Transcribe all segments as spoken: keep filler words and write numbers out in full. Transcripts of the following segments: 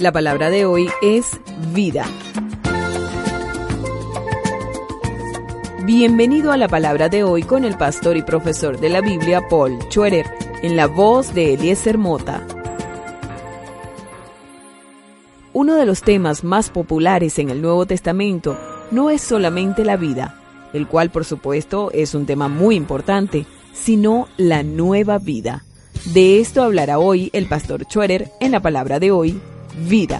La palabra de hoy es vida. Bienvenido a la palabra de hoy con el pastor y profesor de la Biblia, Paul Schroeder, en la voz de Eliezer Mota. Uno de los temas más populares en el Nuevo Testamento no es solamente la vida, el cual por supuesto es un tema muy importante, sino la nueva vida. De esto hablará hoy el pastor Schroeder en la palabra de hoy, vida.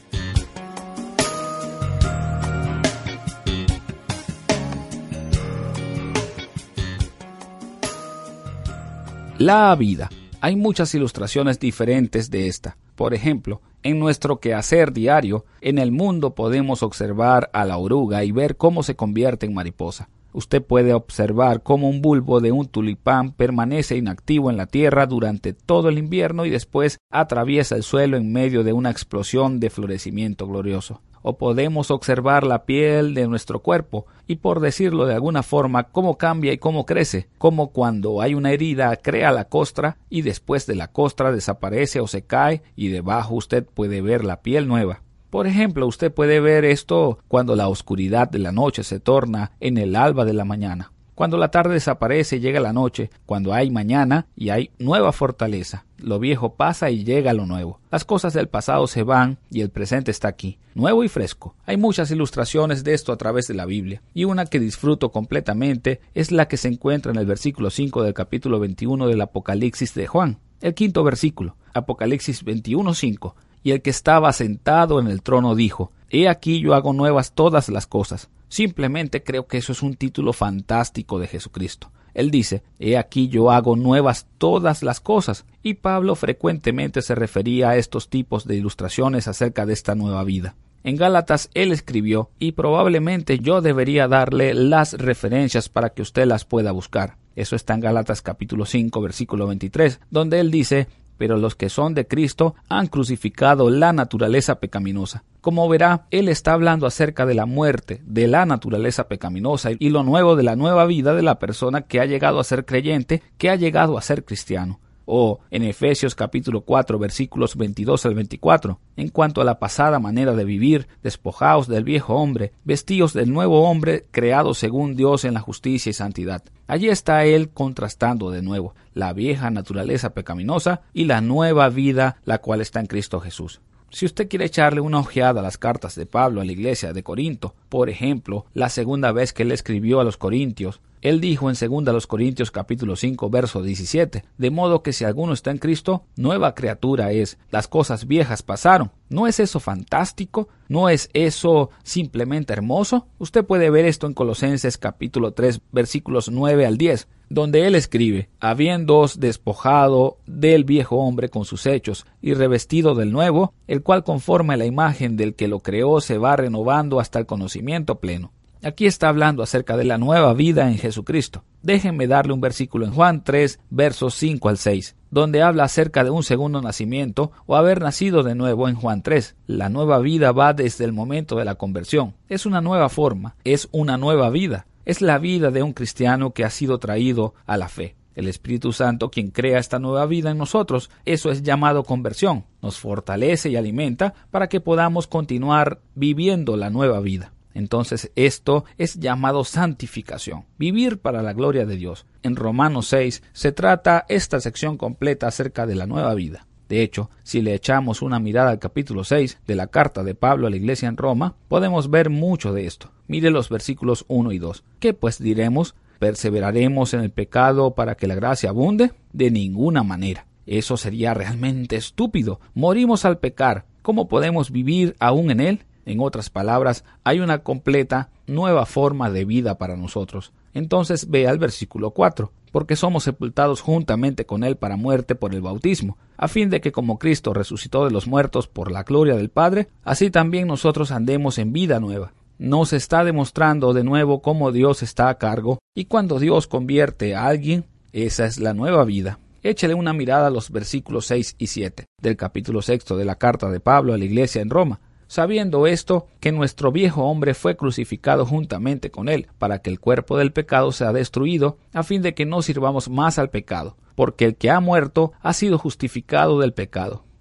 La vida. Hay muchas ilustraciones diferentes de esta. Por ejemplo, en nuestro quehacer diario, en el mundo podemos observar a la oruga y ver cómo se convierte en mariposa. Usted puede observar cómo un bulbo de un tulipán permanece inactivo en la tierra durante todo el invierno y después atraviesa el suelo en medio de una explosión de florecimiento glorioso. O podemos observar la piel de nuestro cuerpo y, por decirlo de alguna forma, cómo cambia y cómo crece, como cuando hay una herida crea la costra y después de la costra desaparece o se cae y debajo usted puede ver la piel nueva. Por ejemplo, usted puede ver esto cuando la oscuridad de la noche se torna en el alba de la mañana. Cuando la tarde desaparece y llega la noche, cuando hay mañana y hay nueva fortaleza. Lo viejo pasa y llega lo nuevo. Las cosas del pasado se van y el presente está aquí, nuevo y fresco. Hay muchas ilustraciones de esto a través de la Biblia, y una que disfruto completamente es la que se encuentra en el versículo cinco del capítulo veintiuno del Apocalipsis de Juan. El quinto versículo, Apocalipsis veintiuno cinco. Y el que estaba sentado en el trono dijo: He aquí yo hago nuevas todas las cosas. Simplemente creo que eso es un título fantástico de Jesucristo. Él dice: He aquí yo hago nuevas todas las cosas. Y Pablo frecuentemente se refería a estos tipos de ilustraciones acerca de esta nueva vida. En Gálatas él escribió, y probablemente yo debería darle las referencias para que usted las pueda buscar. Eso está en Gálatas capítulo cinco, versículo veintitrés, donde él dice: Pero los que son de Cristo han crucificado la naturaleza pecaminosa. Como verá, él está hablando acerca de la muerte de la naturaleza pecaminosa y lo nuevo de la nueva vida de la persona que ha llegado a ser creyente, que ha llegado a ser cristiano. O en Efesios capítulo cuatro, versículos veintidós al veinticuatro, en cuanto a la pasada manera de vivir, despojaos del viejo hombre, vestíos del nuevo hombre, creado según Dios en la justicia y santidad. Allí está él contrastando de nuevo la vieja naturaleza pecaminosa y la nueva vida, la cual está en Cristo Jesús. Si usted quiere echarle una ojeada a las cartas de Pablo a la iglesia de Corinto, por ejemplo, la segunda vez que él escribió a los corintios, él dijo en segunda a los Corintios capítulo cinco, verso diecisiete, de modo que si alguno está en Cristo, nueva criatura es, las cosas viejas pasaron. ¿No es eso fantástico? ¿No es eso simplemente hermoso? Usted puede ver esto en Colosenses capítulo tres, versículos nueve al diez, donde él escribe: habiéndoos despojado del viejo hombre con sus hechos y revestido del nuevo, el cual conforme a la imagen del que lo creó se va renovando hasta el conocimiento pleno. Aquí está hablando acerca de la nueva vida en Jesucristo. Déjenme darle un versículo en Juan tres, versos cinco al seis, donde habla acerca de un segundo nacimiento o haber nacido de nuevo en Juan tres. La nueva vida va desde el momento de la conversión. Es una nueva forma, es una nueva vida. Es la vida de un cristiano que ha sido traído a la fe. El Espíritu Santo, quien crea esta nueva vida en nosotros, eso es llamado conversión. Nos fortalece y alimenta para que podamos continuar viviendo la nueva vida. Entonces esto es llamado santificación, vivir para la gloria de Dios. En Romanos seis se trata esta sección completa acerca de la nueva vida. De hecho, si le echamos una mirada al capítulo seis de la carta de Pablo a la iglesia en Roma, podemos ver mucho de esto. Mire los versículos uno y dos. ¿Qué pues diremos? ¿Perseveraremos en el pecado para que la gracia abunde? De ninguna manera. Eso sería realmente estúpido. Morimos al pecar. ¿Cómo podemos vivir aún en él? En otras palabras, hay una completa nueva forma de vida para nosotros. Entonces vea el versículo cuatro, porque somos sepultados juntamente con él para muerte por el bautismo, a fin de que como Cristo resucitó de los muertos por la gloria del Padre, así también nosotros andemos en vida nueva. Nos está demostrando de nuevo cómo Dios está a cargo, y cuando Dios convierte a alguien, esa es la nueva vida. Échele una mirada a los versículos seis y siete del capítulo sexto de la carta de Pablo a la iglesia en Roma. Sabiendo esto, que nuestro viejo hombre fue crucificado juntamente con él, para que el cuerpo del pecado sea destruido, a fin de que no sirvamos más al pecado, porque el que ha muerto ha sido justificado del pecado.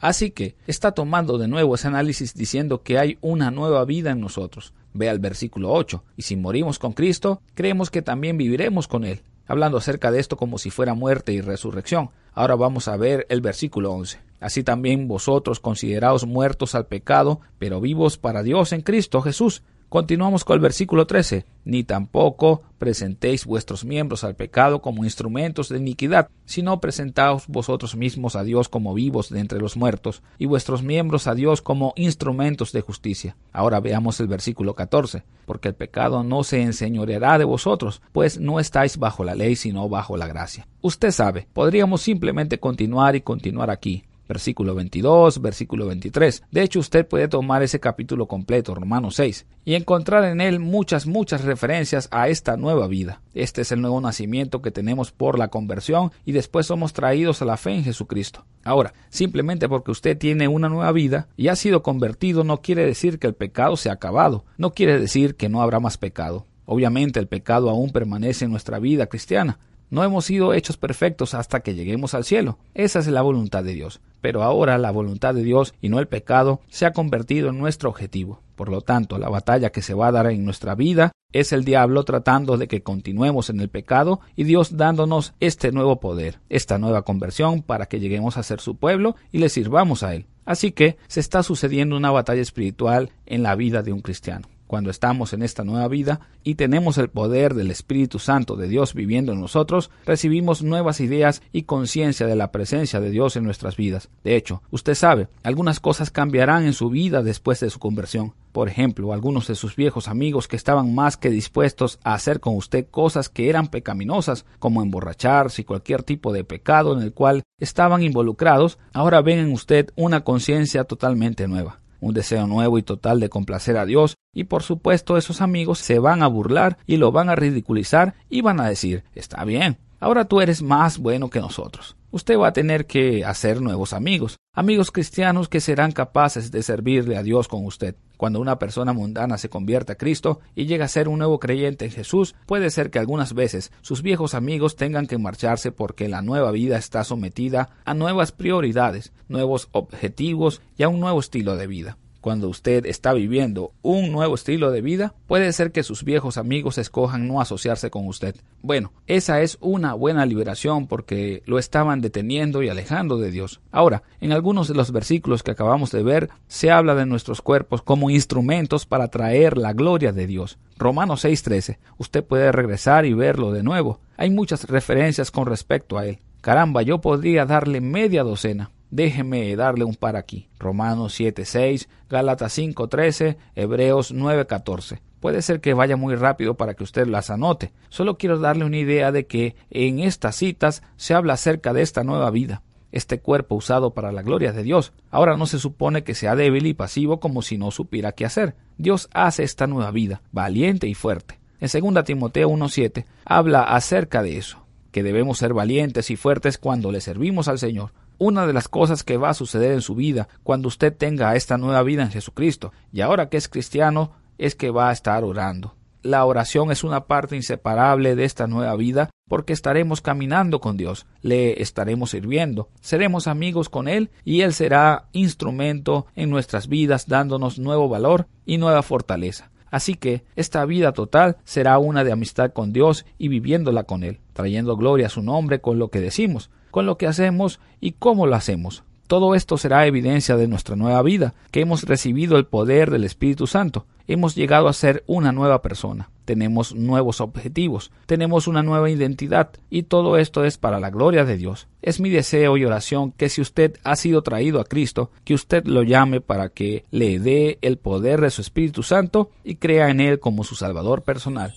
Así que está tomando de nuevo ese análisis diciendo que hay una nueva vida en nosotros. Ve al versículo ocho. Y si morimos con Cristo, creemos que también viviremos con Él. Hablando acerca de esto como si fuera muerte y resurrección. Ahora vamos a ver el versículo once. Así también vosotros consideraos muertos al pecado, pero vivos para Dios en Cristo Jesús. Continuamos con el versículo trece. Ni tampoco presentéis vuestros miembros al pecado como instrumentos de iniquidad, sino presentaos vosotros mismos a Dios como vivos de entre los muertos, y vuestros miembros a Dios como instrumentos de justicia. Ahora veamos el versículo catorce. Porque el pecado no se enseñoreará de vosotros, pues no estáis bajo la ley, sino bajo la gracia. Usted sabe, podríamos simplemente continuar y continuar aquí. Versículo veintidós, versículo veintitrés. De hecho, usted puede tomar ese capítulo completo, Romanos seis, y encontrar en él muchas, muchas referencias a esta nueva vida. Este es el nuevo nacimiento que tenemos por la conversión y después somos traídos a la fe en Jesucristo. Ahora, simplemente porque usted tiene una nueva vida y ha sido convertido no quiere decir que el pecado se ha acabado. No quiere decir que no habrá más pecado. Obviamente el pecado aún permanece en nuestra vida cristiana. No hemos sido hechos perfectos hasta que lleguemos al cielo. Esa es la voluntad de Dios. Pero ahora la voluntad de Dios y no el pecado se ha convertido en nuestro objetivo. Por lo tanto, la batalla que se va a dar en nuestra vida es el diablo tratando de que continuemos en el pecado y Dios dándonos este nuevo poder, esta nueva conversión para que lleguemos a ser su pueblo y le sirvamos a Él. Así que se está sucediendo una batalla espiritual en la vida de un cristiano. Cuando estamos en esta nueva vida y tenemos el poder del Espíritu Santo de Dios viviendo en nosotros, recibimos nuevas ideas y conciencia de la presencia de Dios en nuestras vidas. De hecho, usted sabe, algunas cosas cambiarán en su vida después de su conversión. Por ejemplo, algunos de sus viejos amigos que estaban más que dispuestos a hacer con usted cosas que eran pecaminosas, como emborracharse y cualquier tipo de pecado en el cual estaban involucrados, ahora ven en usted una conciencia totalmente nueva. Un deseo nuevo y total de complacer a Dios, y por supuesto esos amigos se van a burlar y lo van a ridiculizar y van a decir, está bien, ahora tú eres más bueno que nosotros. Usted va a tener que hacer nuevos amigos, amigos cristianos que serán capaces de servirle a Dios con usted. Cuando una persona mundana se convierte a Cristo y llega a ser un nuevo creyente en Jesús, puede ser que algunas veces sus viejos amigos tengan que marcharse porque la nueva vida está sometida a nuevas prioridades, nuevos objetivos y a un nuevo estilo de vida. Cuando usted está viviendo un nuevo estilo de vida, puede ser que sus viejos amigos escojan no asociarse con usted. Bueno, esa es una buena liberación porque lo estaban deteniendo y alejando de Dios. Ahora, en algunos de los versículos que acabamos de ver, se habla de nuestros cuerpos como instrumentos para traer la gloria de Dios. Romanos seis trece. Usted puede regresar y verlo de nuevo. Hay muchas referencias con respecto a él. Caramba, yo podría darle media docena. Déjeme darle un par aquí. Romanos siete seis, Gálatas cinco trece, Hebreos nueve catorce. Puede ser que vaya muy rápido para que usted las anote. Solo quiero darle una idea de que en estas citas se habla acerca de esta nueva vida, este cuerpo usado para la gloria de Dios. Ahora no se supone que sea débil y pasivo como si no supiera qué hacer. Dios hace esta nueva vida, valiente y fuerte. En segunda Timoteo uno siete habla acerca de eso, que debemos ser valientes y fuertes cuando le servimos al Señor. Una de las cosas que va a suceder en su vida cuando usted tenga esta nueva vida en Jesucristo y ahora que es cristiano es que va a estar orando. La oración es una parte inseparable de esta nueva vida porque estaremos caminando con Dios, le estaremos sirviendo, seremos amigos con Él y Él será instrumento en nuestras vidas dándonos nuevo valor y nueva fortaleza. Así que esta vida total será una de amistad con Dios y viviéndola con Él, trayendo gloria a su nombre con lo que decimos, con lo que hacemos y cómo lo hacemos. Todo esto será evidencia de nuestra nueva vida, que hemos recibido el poder del Espíritu Santo. Hemos llegado a ser una nueva persona. Tenemos nuevos objetivos, tenemos una nueva identidad y todo esto es para la gloria de Dios. Es mi deseo y oración que si usted ha sido traído a Cristo, que usted lo llame para que le dé el poder de su Espíritu Santo y crea en Él como su Salvador personal.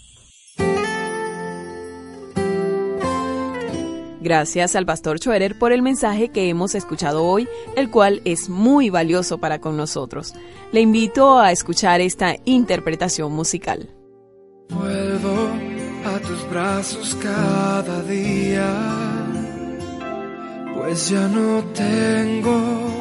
Gracias al pastor Schroeder por el mensaje que hemos escuchado hoy, el cual es muy valioso para con nosotros. Le invito a escuchar esta interpretación musical. Vuelvo a tus brazos cada día, pues ya no tengo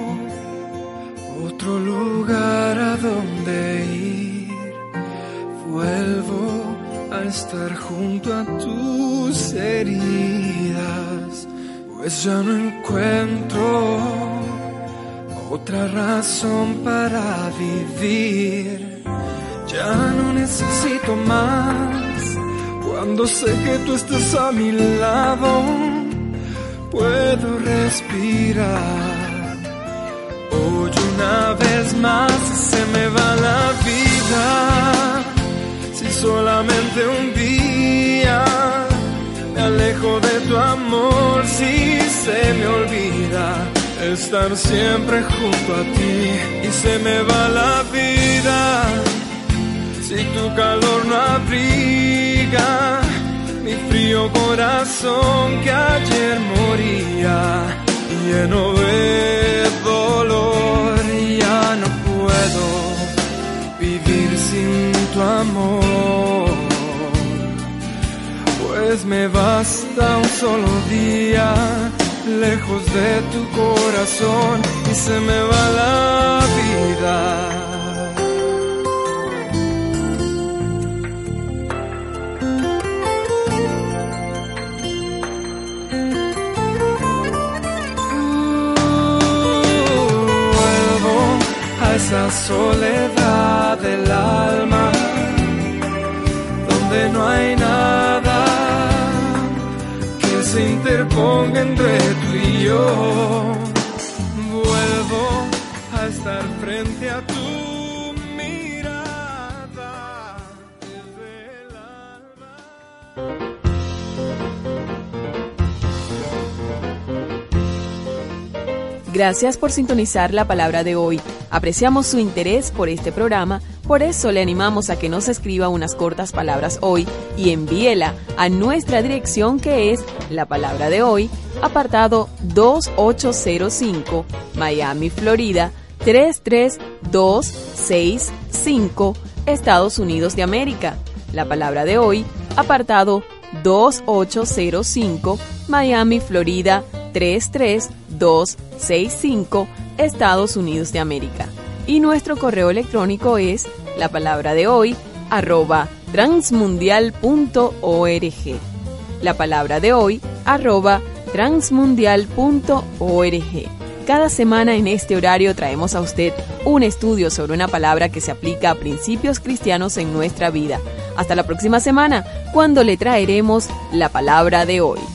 otro lugar a donde ir. Vuelvo a estar junto a tus heridas, pues ya no encuentro otra razón para vivir. Ya no necesito más, cuando sé que tú estás a mi lado, puedo respirar. Hoy una vez más se me va la vida, si solamente un día me alejo de tu amor, si se me olvida estar siempre junto a ti y se me va la vida, si tu calor no abriga mi frío corazón que ayer moría lleno de dolor. Ya no puedo vivir sin tu amor, pues me basta un solo día lejos de tu corazón y se me va la vida. Esa soledad del alma, donde no hay nada que se interponga entre tú y yo. Vuelvo a estar frente a tu mirada desde el alma. Gracias por sintonizar la palabra de hoy. Apreciamos su interés por este programa, por eso le animamos a que nos escriba unas cortas palabras hoy y envíela a nuestra dirección, que es La Palabra de Hoy, apartado dos ocho cero cinco, Miami, Florida tres tres dos seis cinco, Estados Unidos de América. La Palabra de Hoy, apartado dos ocho cero cinco, Miami, Florida tres tres dos seis cinco, Estados Unidos de América. Y nuestro correo electrónico es la palabra de hoy arroba transmundial punto org. La palabra de hoy arroba transmundial punto org. Cada semana en este horario traemos a usted un estudio sobre una palabra que se aplica a principios cristianos en nuestra vida. Hasta la próxima semana, cuando le traeremos la palabra de hoy.